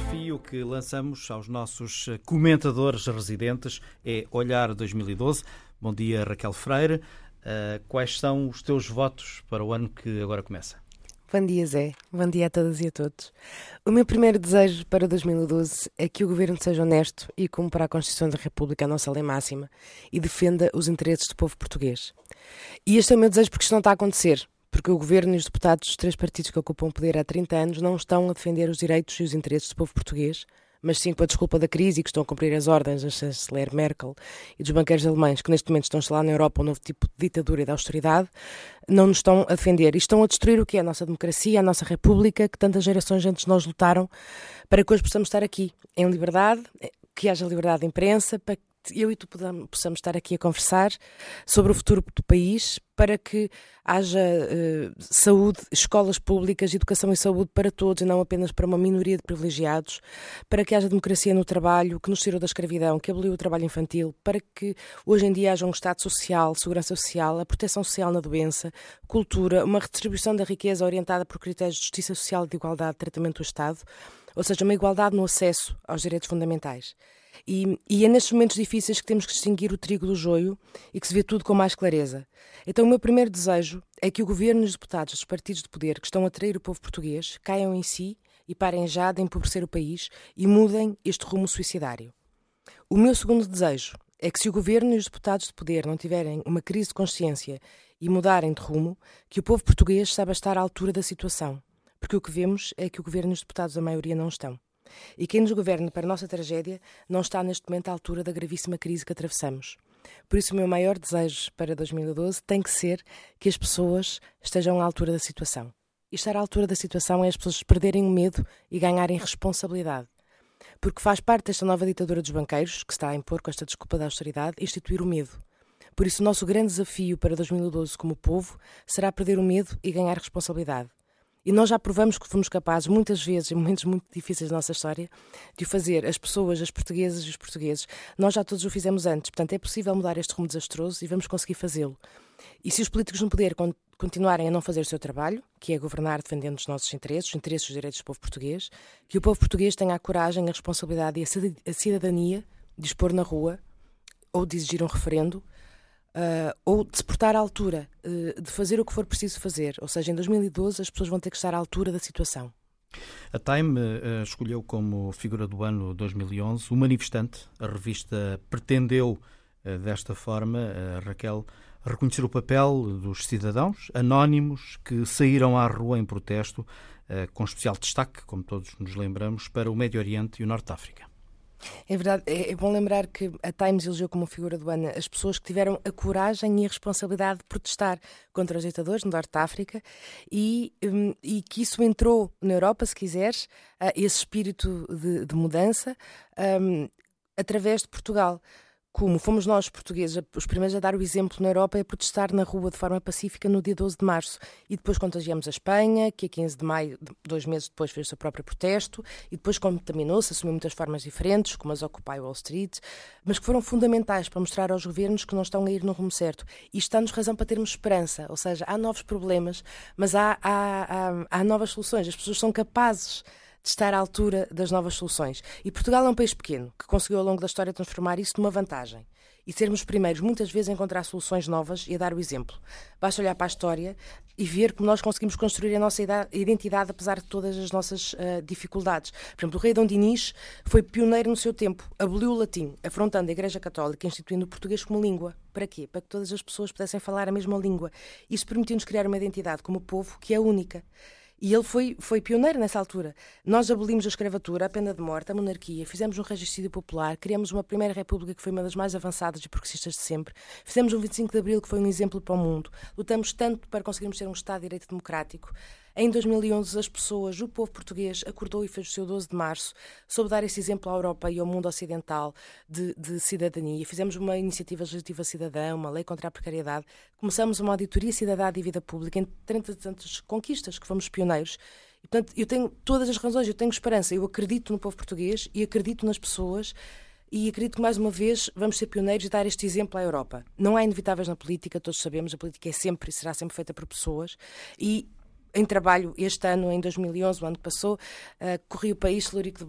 desafio que lançamos aos nossos comentadores residentes é Olhar 2012. Bom dia, Raquel Freire. Quais são os teus votos para o ano que agora começa? Bom dia, Zé. Bom dia a todas e a todos. O meu primeiro desejo para 2012 é que o Governo seja honesto e cumpra a Constituição da República, a nossa lei máxima, e defenda os interesses do povo português. E este é o meu desejo porque isto não está a acontecer, porque o Governo e os deputados dos três partidos que ocupam o poder há 30 anos não estão a defender os direitos e os interesses do povo português, mas sim com a desculpa da crise e que estão a cumprir as ordens da chanceler Merkel e dos banqueiros alemães que neste momento estão a instalar na Europa um novo tipo de ditadura e de austeridade, não nos estão a defender e estão a destruir o que é a nossa democracia, a nossa república, que tantas gerações antes de nós lutaram para que hoje possamos estar aqui em liberdade, que haja liberdade de imprensa, para que eu e tu possamos estar aqui a conversar sobre o futuro do país, para que haja saúde, escolas públicas, educação e saúde para todos e não apenas para uma minoria de privilegiados, para que haja democracia no trabalho, que nos tirou da escravidão, que aboliu o trabalho infantil, para que hoje em dia haja um Estado social, segurança social, a proteção social na doença, cultura, uma redistribuição da riqueza orientada por critérios de justiça social e de igualdade de tratamento do Estado, ou seja, uma igualdade no acesso aos direitos fundamentais. E é nestes momentos difíceis que temos que distinguir o trigo do joio e que se vê tudo com mais clareza. Então o meu primeiro desejo é que o Governo e os deputados dos partidos de poder que estão a trair o povo português caiam em si e parem já de empobrecer o país e mudem este rumo suicidário. O meu segundo desejo é que se o Governo e os deputados de poder não tiverem uma crise de consciência e mudarem de rumo, que o povo português saiba estar à altura da situação. Porque o que vemos é que o Governo e os deputados da maioria não estão. E quem nos governa para a nossa tragédia não está neste momento à altura da gravíssima crise que atravessamos. Por isso o meu maior desejo para 2012 tem que ser que as pessoas estejam à altura da situação. E estar à altura da situação é as pessoas perderem o medo e ganharem responsabilidade. Porque faz parte desta nova ditadura dos banqueiros, que está a impor com esta desculpa da austeridade, instituir o medo. Por isso o nosso grande desafio para 2012 como povo será perder o medo e ganhar responsabilidade. E nós já provamos que fomos capazes, muitas vezes, em momentos muito difíceis da nossa história, de o fazer, as pessoas, as portuguesas e os portugueses. Nós já todos o fizemos antes, portanto é possível mudar este rumo desastroso e vamos conseguir fazê-lo. E se os políticos no poder continuarem a não fazer o seu trabalho, que é governar defendendo os nossos interesses, os interesses e os direitos do povo português, que o povo português tenha a coragem, a responsabilidade e a cidadania de expor na rua ou de exigir um referendo, ou de se portar à altura, de fazer o que for preciso fazer. Ou seja, em 2012 as pessoas vão ter que estar à altura da situação. A Time escolheu como figura do ano 2011 o manifestante. A revista pretendeu, desta forma, Raquel, reconhecer o papel dos cidadãos anónimos que saíram à rua em protesto, com especial destaque, como todos nos lembramos, para o Médio Oriente e o Norte de África. É verdade, é bom lembrar que a Times elegeu como figura do ano as pessoas que tiveram a coragem e a responsabilidade de protestar contra os ditadores no Norte de África e que isso entrou na Europa, se quiseres, esse espírito de mudança, através de Portugal. Como fomos nós, portugueses, os primeiros a dar o exemplo na Europa é protestar na rua de forma pacífica no dia 12 de março. E depois contagiamos a Espanha, que a 15 de maio, 2 meses depois, fez o seu próprio protesto, e depois contaminou-se, assumiu muitas formas diferentes, como as Occupy Wall Street, mas que foram fundamentais para mostrar aos governos que não estão a ir no rumo certo. E isto dá-nos razão para termos esperança, ou seja, há novos problemas, mas há novas soluções. As pessoas são capazes de estar à altura das novas soluções. E Portugal é um país pequeno, que conseguiu ao longo da história transformar isso numa vantagem. E sermos primeiros, muitas vezes, a encontrar soluções novas e a dar o exemplo. Basta olhar para a história e ver como nós conseguimos construir a nossa identidade apesar de todas as nossas dificuldades. Por exemplo, o rei Dom Dinis foi pioneiro no seu tempo, aboliu o latim, afrontando a Igreja Católica, instituindo o português como língua. Para quê? Para que todas as pessoas pudessem falar a mesma língua. Isso permitiu-nos criar uma identidade como povo que é única. E ele foi pioneiro nessa altura. Nós abolimos a escravatura, a pena de morte, a monarquia, fizemos um regicídio popular, criamos uma primeira república que foi uma das mais avançadas e progressistas de sempre, fizemos um 25 de Abril que foi um exemplo para o mundo, lutamos tanto para conseguirmos ter um Estado de Direito democrático. Em 2011, as pessoas, o povo português, acordou e fez o seu 12 de março, soube dar esse exemplo à Europa e ao mundo ocidental de cidadania. Fizemos uma iniciativa legislativa cidadã, uma lei contra a precariedade, começamos uma auditoria cidadã de vida pública, entre tantas conquistas que fomos pioneiros. E, portanto, eu tenho todas as razões, eu tenho esperança, eu acredito no povo português e acredito nas pessoas. E acredito que, mais uma vez, vamos ser pioneiros e dar este exemplo à Europa. Não há inevitáveis na política, todos sabemos, a política é sempre e será sempre feita por pessoas. E em trabalho este ano, em 2011, o ano que passou, corri o país celúrico